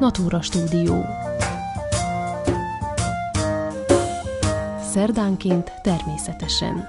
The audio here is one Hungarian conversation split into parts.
Natura Stúdió. Szerdánként természetesen.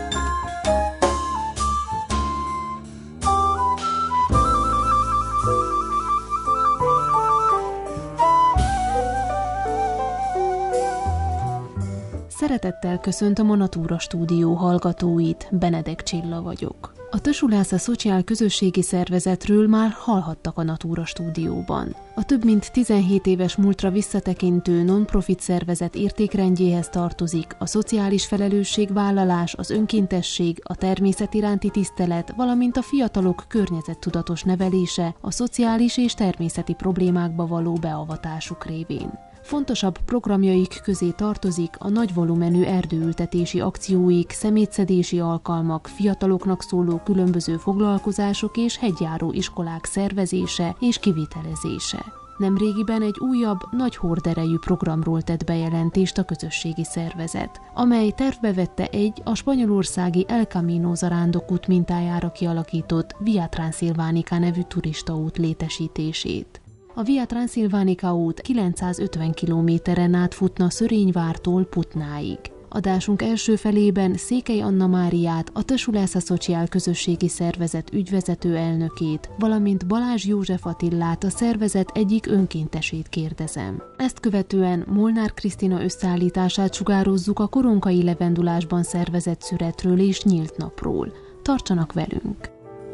Szeretettel köszöntöm a Natura Stúdió hallgatóit, Benedek Csilla vagyok. A Tăsuleasa Social közösségi szervezetről már hallhattak a Natura Stúdióban. A több mint 17 éves múltra visszatekintő non-profit szervezet értékrendjéhez tartozik a szociális felelősségvállalás, az önkéntesség, a természet iránti tisztelet, valamint a fiatalok környezettudatos nevelése a szociális és természeti problémákba való beavatásuk révén. Fontosabb programjaik közé tartozik a nagy volumenű erdőültetési akcióik, szemétszedési alkalmak, fiataloknak szóló különböző foglalkozások és hegyjáró iskolák szervezése és kivitelezése. Nemrégiben egy újabb, nagy horderejű programról tett bejelentést a közösségi szervezet, amely tervbe vette a spanyolországi El Camino zarándokút mintájára kialakított Via Transilvanica nevű turistaút létesítését. A Via Transilvanica út 950 kilométeren át futna Szörényvártól Putnáig. Adásunk első felében Székely Anna Máriát, a Tăsuleasa Social közösségi szervezet ügyvezető elnökét, valamint Balázs József Attillát, a szervezet egyik önkéntesét kérdezem. Ezt követően Molnár Krisztina összeállítását sugározzuk a koronkai levendulásban szervezett szüretről és nyílt napról. Tartsanak velünk!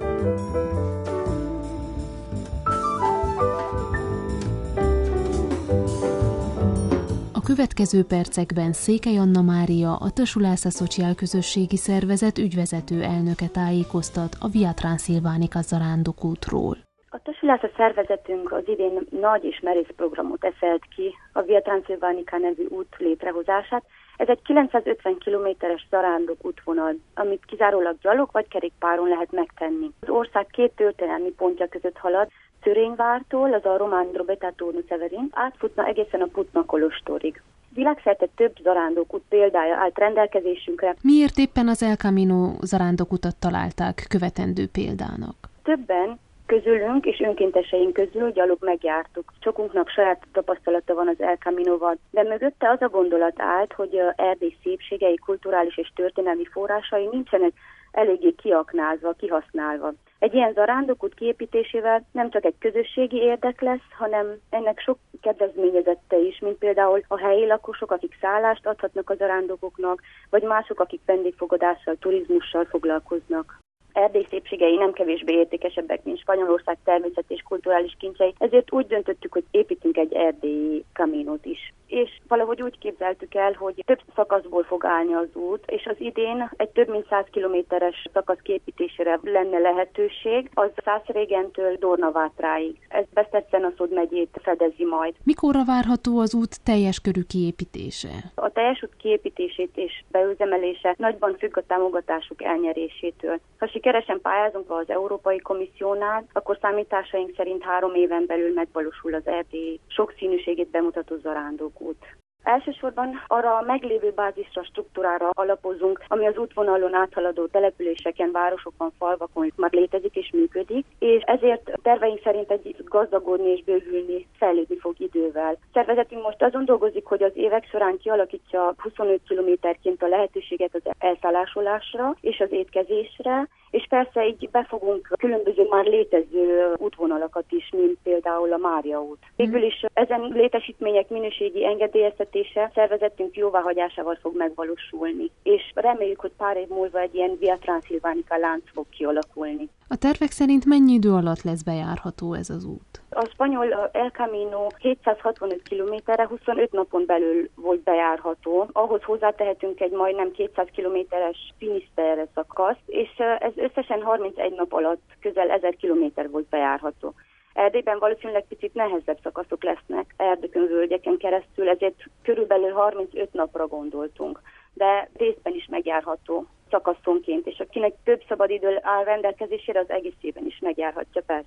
A következő percekben Székely Anna Mária, a Tăsuleasa Social közösségi szervezet ügyvezető elnöke tájékoztat a Via Transilvanica zarándokútról. A Tăsuleasa szervezetünk az idén nagy és merész programot eszelt ki, a Via Transilvanica nevű út létrehozását. Ez egy 950 kilométeres zarándok útvonal, amit kizárólag gyalog vagy kerékpáron lehet megtenni. Az ország két történelmi pontja között halad, Szörényvártól, az a román Drobeta-Turnu Severin, átfutna egészen a Putna kolostorig. Világszerte több zarándokút példája állt rendelkezésünkre. Miért éppen az El Camino zarándokutat találták követendő példának? Többen közülünk és önkénteseink közül gyalog megjártuk. Sokunknak saját tapasztalata van az El Caminoval, de mögötte az a gondolat állt, hogy Erdély szépségei, kulturális és történelmi forrásai nincsenek eléggé kiaknázva, kihasználva. Egy ilyen zarándokút kiépítésével nem csak egy közösségi érdek lesz, hanem ennek sok kedvezményezette is, mint például a helyi lakosok, akik szállást adhatnak a zarándokoknak, vagy mások, akik vendégfogadással, turizmussal foglalkoznak. Erdély szépségei nem kevésbé értékesebbek, mint Spanyolország természet és kulturális kincsei, ezért úgy döntöttük, hogy építünk egy erdélyi kaminót is. És valahogy úgy képzeltük el, hogy több szakaszból fog állni az út, és az idén egy több mint 100 kilométeres szakasz kiépítésére lenne lehetőség, az Szászrégentől Dornavátráig. Ez Besztercen-Aszód megyét fedezi majd. Mikorra várható az út teljes körű kiépítése? A teljes út kiépítését és beüzemelése nagyban függ a támogatásuk elnyerésétől. Ha sikeresen pályázunk az Európai Komissziónál, akkor számításaink szerint 3 éven belül megvalósul az Erdély sokszínűségét bemutató zarándokút. Elsősorban arra a meglévő bázisra, struktúrára alapozunk, ami az útvonalon áthaladó településeken, városokon, falvakon már létezik és működik, és ezért terveink szerint egy gazdagodni és bővülni, fejlődni fog idővel. Szervezetünk most azon dolgozik, hogy az évek során kialakítsa 25 kilométerként a lehetőséget az elszállásolásra és az étkezésre, és persze így befogunk különböző már létező útvonalakat is, mint például a Mária út. Végül is ezen létesítmények minőségi engedélyeztetése szervezetünk jóváhagyásával fog megvalósulni, és reméljük, hogy pár év múlva egy ilyen Via Transilvanica lánc fog kialakulni. A tervek szerint mennyi idő alatt lesz bejárható ez az út? A spanyol El Camino 765 kilométerre 25 napon belül volt bejárható. Ahhoz hozzátehetünk egy majdnem 200 kilométeres Finisterre szakaszt, és ez összesen 31 nap alatt közel 1000 kilométer volt bejárható. Erdélyben valószínűleg picit nehezebb szakaszok lesznek erdőkön, völgyeken keresztül, ezért körülbelül 35 napra gondoltunk, de részben is megjárható szakaszonként, és akinek több szabadidő áll rendelkezésére, az egészében is megjárhatja persze.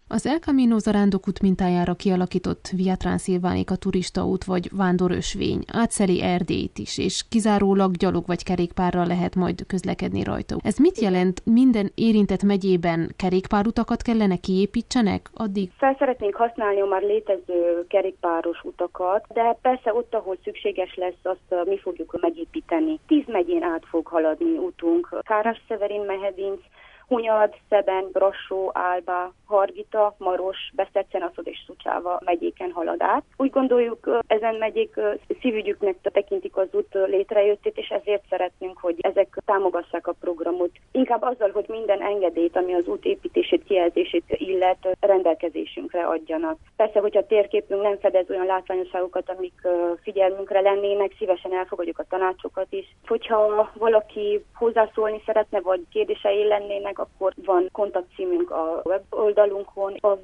Az El Camino zarándokút mintájára kialakított Via Transilvanica turistaút vagy vándorösvény átszeli Erdélyt is, és kizárólag gyalog vagy kerékpárral lehet majd közlekedni rajta. Ez mit jelent? Minden érintett megyében kerékpárutakat kellene kiépítsenek? Addig szeretnénk használni a már létező kerékpáros utakat, de persze ott, ahol szükséges lesz, azt mi fogjuk megépíteni. 10 megyén át fog haladni útunk. Kárás-Severin, Mehedinc, Hunyad, Szeben, Brassó, Álba, Hargita, Maros, Besztercenaszod és Szucsáva megyéken halad át. Úgy gondoljuk, ezen megyék szívügyüknek tekintik az út létrejöttét, és ezért szeretnénk, hogy ezek támogassák a programot. Inkább azzal, hogy minden engedélyt, ami az út építését, kijelzését illet, rendelkezésünkre adjanak. Persze, hogyha a térképünk nem fedez olyan látványosságokat, amik figyelmünkre lennének, szívesen elfogadjuk a tanácsokat is. Hogyha valaki hozzászólni szeretne, vagy kérdései lennének, akkor van kontaktcímünk a weboldalunkon, a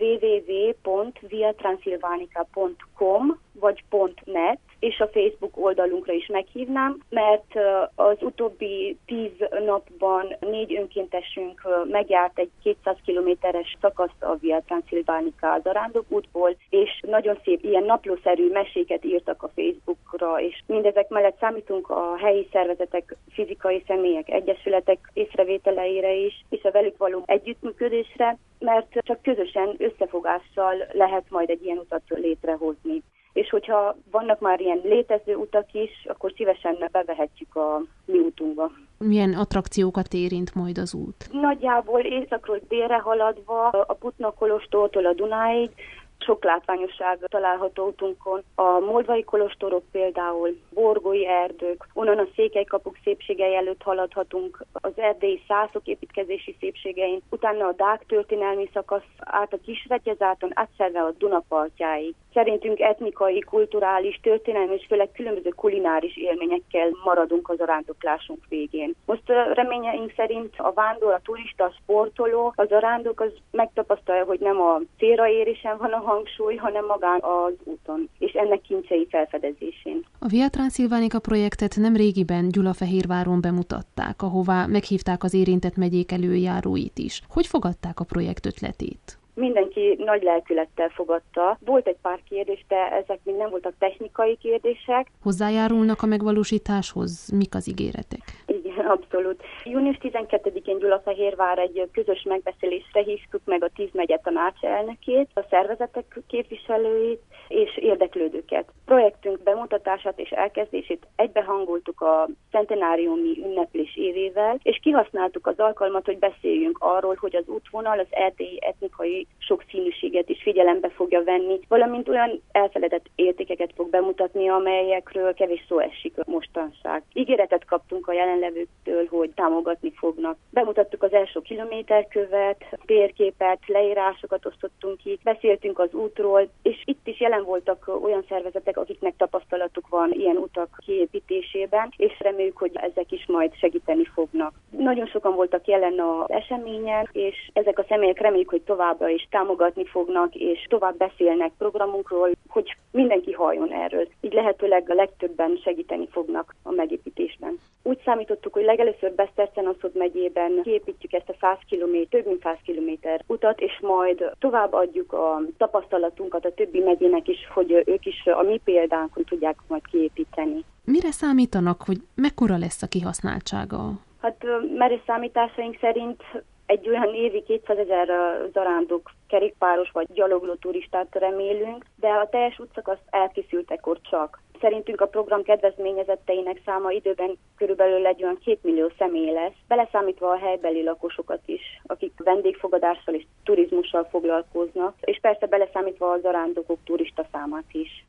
www.viatransilvanica.com vagy .net, és a Facebook oldalunkra is meghívnám, mert az utóbbi 10 napban 4 önkéntesünk megjárt egy 200 kilométeres szakaszt a Via Transilvanica zarándokútból, és nagyon szép ilyen naplószerű meséket írtak a Facebookra, és mindezek mellett számítunk a helyi szervezetek, fizikai személyek, egyesületek észrevételeire is, és a velük való együttműködésre, mert csak közösen összefogással lehet majd egy ilyen utat létrehozni. És hogyha vannak már ilyen létező utak is, akkor szívesen bevehetjük a mi útunkba. Milyen attrakciókat érint majd az út? Nagyjából északról délre haladva, a Putna kolostortól a Dunáig, sok látványosság található útunkon. A moldvai kolostorok például, borgói erdők, onnan a székelykapuk szépségei előtt haladhatunk, az erdélyi szászok építkezési szépségein, utána a dák történelmi szakasz át a Kisretyezárton, átszerve a Duna partjáig. Szerintünk etnikai, kulturális, történelmi és főleg különböző kulináris élményekkel maradunk az zarándoklásunk végén. Most reményeink szerint a vándor, a turista, a sportoló, a zarándok az megtapasztalja, hogy nem a célraérésen van a hangsúly, hanem magán az úton, és ennek kincsei felfedezésén. A Via Transilvanica projektet nemrégiben Gyulafehérváron bemutatták, ahová meghívták az érintett megyék előjáróit is. Hogy fogadták a projekt ötletét? Mindenki nagy lelkülettel fogadta. Volt egy pár kérdés, de ezek még nem voltak technikai kérdések. Hozzájárulnak a megvalósításhoz? Mik az ígéretek? Igen, abszolút. Június 12-én Gyulafehérvár egy közös megbeszélésre hívtuk meg a 10 megye tanácselnökét, a szervezetek képviselőit és érdeklődőket. Projektünk bemutatását és elkezdését egybehangoltuk a centenáriumi ünneplés évével, és kihasználtuk az alkalmat, hogy beszéljünk arról, hogy az útvonal az erdélyi etnikai sokszínűséget is figyelembe fogja venni, valamint olyan elfeledett értékeket fog bemutatni, amelyekről kevés szó esik mostanság. Ígéretet kaptunk a jelenlevőktől, hogy támogatni fognak. Bemutattuk az első kilométerkövet, térképet, leírásokat osztottunk ki, beszéltünk az útról, és itt is jelen voltak olyan szervezetek, akiknek tapasztalatuk van ilyen utak kiépítésében, és reméljük, hogy ezek is majd segíteni fognak. Nagyon sokan voltak jelen az eseményen, és ezek a személyek reméljük, hogy továbbra is támogatni fognak, és tovább beszélnek programunkról, hogy mindenki halljon erről. Így lehetőleg a legtöbben segíteni fognak a megépítésben. Úgy számítottuk, hogy legelőször Besztercenaszod megyében kiépítjük ezt a 100 km, több mint 100 kilométer utat, és majd tovább adjuk a tapasztalatunkat a többi megyének is, hogy ők is a mi példánkon tudják majd kiépíteni. Mire számítanak, hogy mekkora lesz a kihasználtsága? Hát merész számításaink szerint egy olyan évi 200 000 zarándok, kerékpáros vagy gyalogló turistát remélünk, de a teljes útszakasz elkészültekor csak. Szerintünk a program kedvezményezetteinek száma időben körülbelül egy olyan 2 millió személy lesz, beleszámítva a helybeli lakosokat is, akik vendégfogadással és turizmussal foglalkoznak, és persze beleszámítva a zarándokok turista számát is.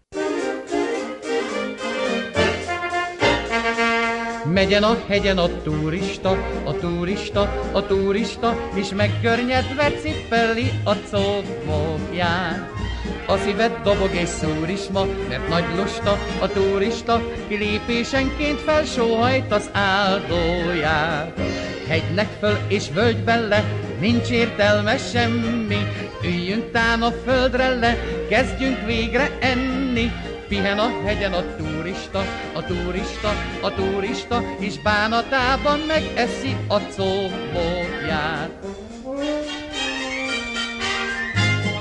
Megyen a hegyen a turista, a turista, a turista, és megkörnyedve cippeli a combokját. A szíved dobog és szúr is ma, mert nagy lusta a turista, kilépésenként felsóhajt az áldóját. Hegynek föl és völgyben le, nincs értelme semmi, üljünk tán a földre le, kezdjünk végre enni. Pihen a hegyen a turista, a turista, a turista, és bánatában megeszi a combokját.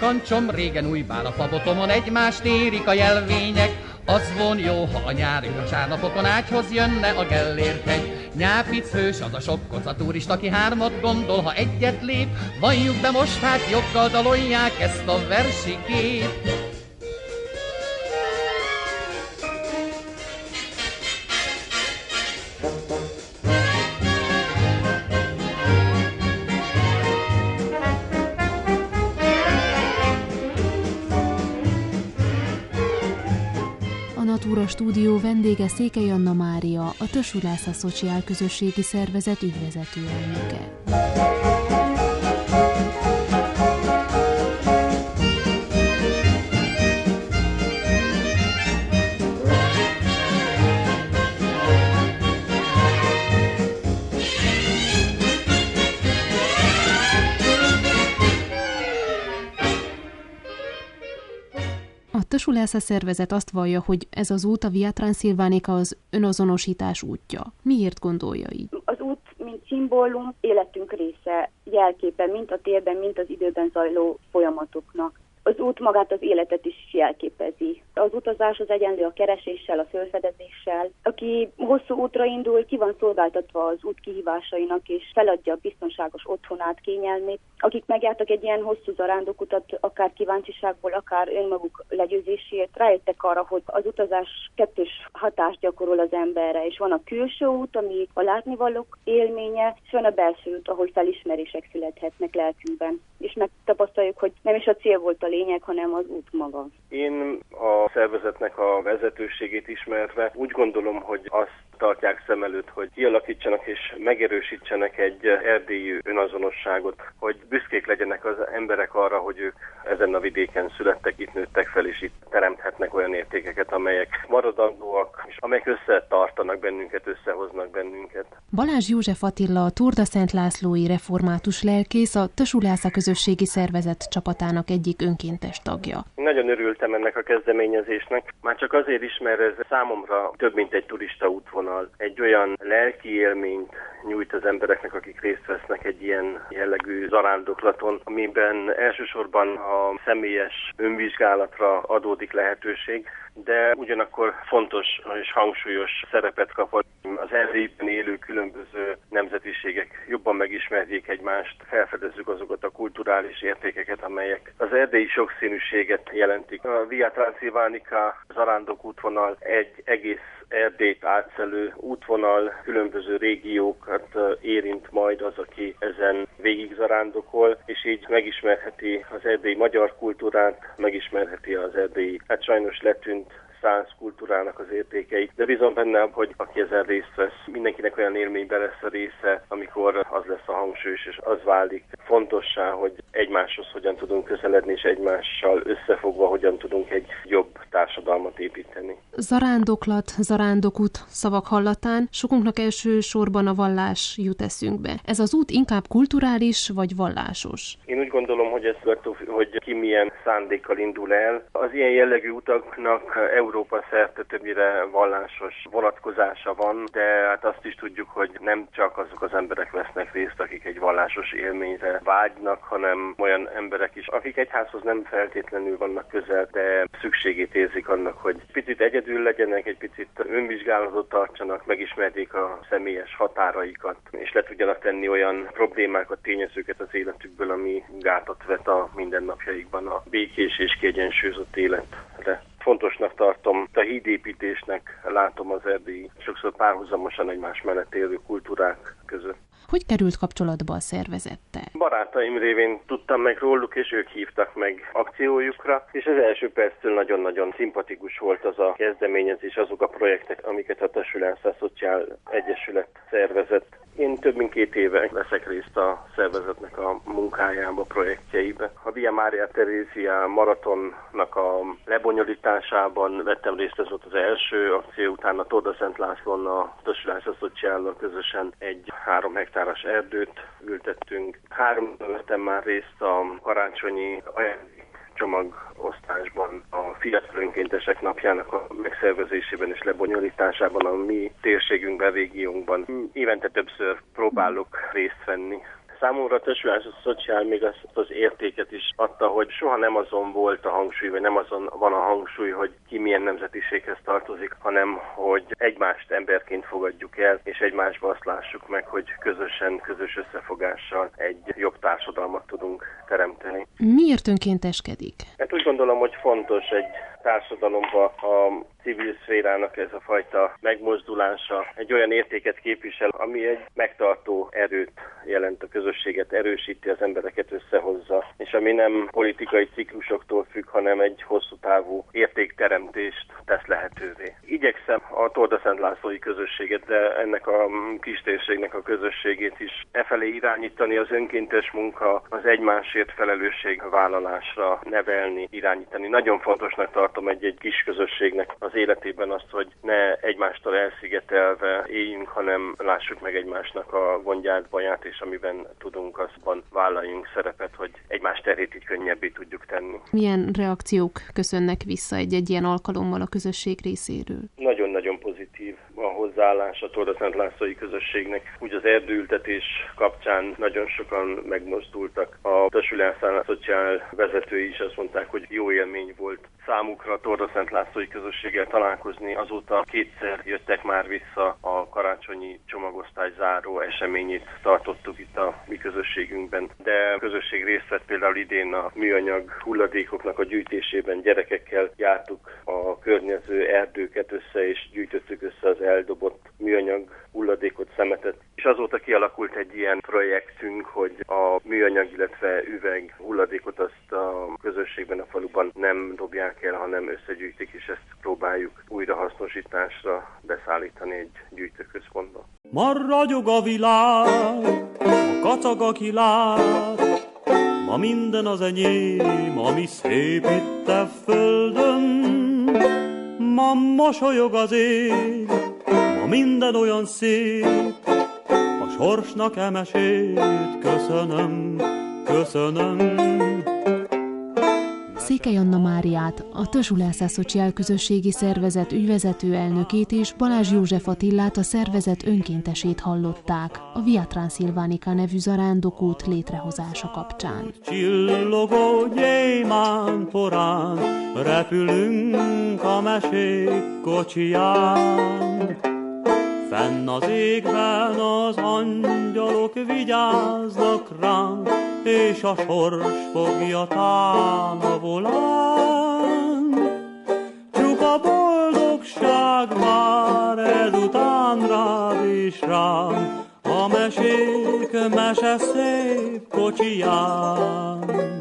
kancsom, régen újbál a fabotomon, egymást érik a jelvények. Az von jó, ha a nyári vasárnapokon ágyhoz jönne a gellérthegy. Nyápic hős, az a sok koca turista, aki hármat gondol, ha egyet lép. Valljuk be most, hát joggal dalolják ezt a versikét. A Natura Stúdió vendége Székely Anna Mária, a Tösulásza Szociál Közösségi Szervezet ügyvezető elnöke. A Tösulásza szervezet azt vallja, hogy ez az út, a Via Transilvanica, az önazonosítás útja. Miért gondolja így? Az út, mint szimbólum, életünk része, jelképe, mint a térben, mint az időben zajló folyamatoknak. Az út magát az életet is jelképezi. Az utazás az egyenlő a kereséssel, a felfedezéssel. Aki hosszú útra indul, ki van szolgáltatva az út kihívásainak, és feladja a biztonságos otthonát, kényelmét. Akik megjártak egy ilyen hosszú zarándokutat, akár kíváncsiságból, akár önmaguk legyőzéséért, rájöttek arra, hogy az utazás kettős hatást gyakorol az emberre, és van a külső út, ami a látnivalók élménye, és van a belső út, ahol felismerések születhetnek lelkünkben. És megtapasztaljuk, hogy nem is a cél volt a lényeg, hanem az út maga. Én a szervezetnek a vezetőségét ismerve úgy gondolom, hogy azt tartják szem előtt, hogy kialakítsanak és megerősítsenek egy erdélyi önazonosságot, hogy büszkék legyenek az emberek arra, hogy ők ezen a vidéken születtek, itt nőttek fel, és itt teremthetnek olyan értékeket, amelyek maradandóak, és amelyek összetartanak bennünket, összehoznak bennünket. Balázs József Attila, a Turda Szent Lászlói református lelkész, a Tösulásza Közösségi Szervezet csapatának egyik önkéntes tagja. Nagyon örültem ennek a kezdeményezésnek, már csak azért is, mert ez számomra több, mint egy turista útvonal. Egy olyan lelki élményt nyújt az embereknek, akik részt vesznek egy ilyen jellegű zarándoklaton, amiben elsősorban a személyes önvizsgálatra adódik lehetőség, de ugyanakkor fontos és hangsúlyos szerepet kap az erdélyben élő különböző nemzetiségek. Jobban megismerjék egymást, felfedezzük azokat a kulturális értékeket, amelyek az erdélyi sokszínűséget jelentik. A Via Transilvanica zarándok útvonal egy egész Erdélyt átszelő útvonal, különböző régiókat érint majd az, aki ezen végig zarándokol, és így megismerheti az erdélyi magyar kultúrát, megismerheti az erdélyi, hát sajnos letűnt szánsz kultúrának az értékeit, de bízom benne, hogy aki ezen részt vesz, mindenkinek olyan élményben lesz a része, amikor az lesz a hangsúlyos, és az válik fontossá, hogy egymáshoz hogyan tudunk közeledni, és egymással összefogva hogyan tudunk egy jobb társadalmat építeni. Zarándoklat, zarándokút szavak hallatán sokunknak elsősorban a vallás jut eszünkbe. Ez az út inkább kulturális vagy vallásos? Én úgy gondolom, hogy ez hogy ki milyen szándékkal indul el. Az ilyen jellegű utaknak Európa szerte többnyire vallásos vonatkozása van, de hát azt is tudjuk, hogy nem csak azok az emberek vesznek részt, akik egy vallásos élményre vágynak, hanem olyan emberek is, akik egyházhoz nem feltétlenül vannak közel, de szükségét érzik annak, hogy picit egyedül legyenek, egy picit önvizsgálatot tartsanak, megismerjék a személyes határaikat, és le tudjanak tenni olyan problémákat, tényezőket az életükből, ami gátat vet a mindennapjaikban a békés és kiegyensúlyozott életre. Fontosnak tartom, a hídépítésnek látom az erdélyi, sokszor párhuzamosan egymás mellett élő kultúrák között. Hogy került kapcsolatba a szervezettel? Barátaim révén tudtam meg róluk, és ők hívtak meg akciójukra, és az első perctől nagyon-nagyon szimpatikus volt az a kezdeményezés, azok a projektek, amiket a Tösulásza Szociál Egyesület szervezett. Én több mint 2 éve veszek részt a szervezetnek a munkájába, projektjeibe. A Via Maria Theresia maratonnak a lebonyolításában vettem részt, ez volt az első akció, utána Turda Szent Lászlón a Tösulásza Szociállal közösen egy 3 hektáros erdőt ültettünk. 3 vettem már részt a karácsonyi csomagosztásban, a fiatal önkéntesek napjának a megszervezésében és lebonyolításában a mi térségünkben, régiónkban. Évente többször próbálok részt venni. Számomra a Testülása Szociál még azt az értéket is adta, hogy soha nem azon volt a hangsúly, vagy nem azon van a hangsúly, hogy ki milyen nemzetiséghez tartozik, hanem hogy egymást emberként fogadjuk el, és egymásba azt lássuk meg, hogy közösen, közös összefogással egy jobb társadalmat tudunk teremteni. Miért önkénteskedik? Hát úgy gondolom, hogy fontos egy társadalomba a civil szférának ez a fajta megmozdulása egy olyan értéket képvisel, ami egy megtartó erőt jelent, a közösséget erősíti, az embereket összehozza, és ami nem politikai ciklusoktól függ, hanem egy hosszú távú értékteremtést tesz lehetővé. Igyekszem a Torda-Szent Lászlói közösséget, de ennek a kistérségnek a közösségét is efelé irányítani, az önkéntes munka, az egymásért felelősségvállalásra nevelni, irányítani. Nagyon fontosnak tartom egy kis közösségnek az életében azt, hogy ne egymástól elszigetelve éljünk, hanem lássuk meg egymásnak a gondját, baját, és amiben tudunk, azban vállaljunk szerepet, hogy egymás terhét így könnyebbé tudjuk tenni. Milyen reakciók köszönnek vissza egy ilyen alkalommal a közösség részéről? Nagyon-nagyon pozitív a hozzáállás a Torda-Szent Lászlói közösségnek. Úgy az erdőültetés kapcsán nagyon sokan megmozdultak. A Testülása Szociál vezetői is azt mondták, hogy jó élmény volt számukra a Torda-Szent Lászlói közösséggel találkozni. Azóta kétszer jöttek már vissza, a karácsonyi csomagosztály záró eseményét tartottuk itt a mi közösségünkben. De a közösség részt vett például idén a műanyag hulladékoknak a gyűjtésében, gyerekekkel jártuk a környező erdőket össze, és gyűjtöttük össze az eldobott műanyag hulladékot, szemetet. És azóta kialakult egy ilyen projektünk, hogy a műanyag, illetve üveg hulladékot azt a közösségben, a faluban nem dobják el, hanem összegyűjtik, és ezt próbáljuk újrahasznosításra beszállítani egy gyűjtőközpontba. Ma ragyog a világ, ma kacag a kilát, ma minden az enyém, ami szép itt a földön. Ma mosolyog az ég, ma minden olyan szép, a sorsnak emesét köszönöm, köszönöm. Székely Anna Máriát, a Testülása Szociál közösségi szervezet ügyvezető elnökét és Balázs József Attillát, a szervezet önkéntesét hallották a Via Transilvanica nevű zarándokút létrehozása kapcsán. Csillogó gyémánt porán repülünk a mesék kocsiján. Fenn az égben az angyalok vigyáznak ránk, és a sors fogja tán a volán. Csupa boldogság vár ezután rád és rám, a mesék mese szép kocsiján.